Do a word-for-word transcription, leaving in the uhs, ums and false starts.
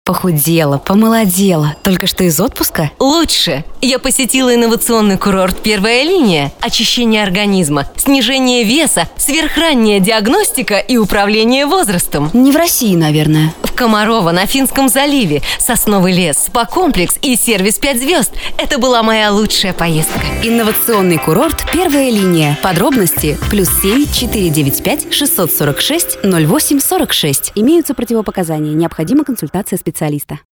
Похудела, помолодела. Только что из отпуска? Лучше. Я посетила инновационный курорт «Первая линия». Очищение организма, снижение веса, сверхранняя диагностика и управление возрастом. Не в России, наверное. В Комарово, на Финском заливе. Сосновый лес, спа-комплекс и сервис пять звезд. Это была моя лучшая поездка. Инновационный курорт «Первая линия». Подробности плюс семь четыре девять пять шестьсот сорок шесть ноль восемь сорок шесть. Имеются противопоказания. Необходима консультация специалиста.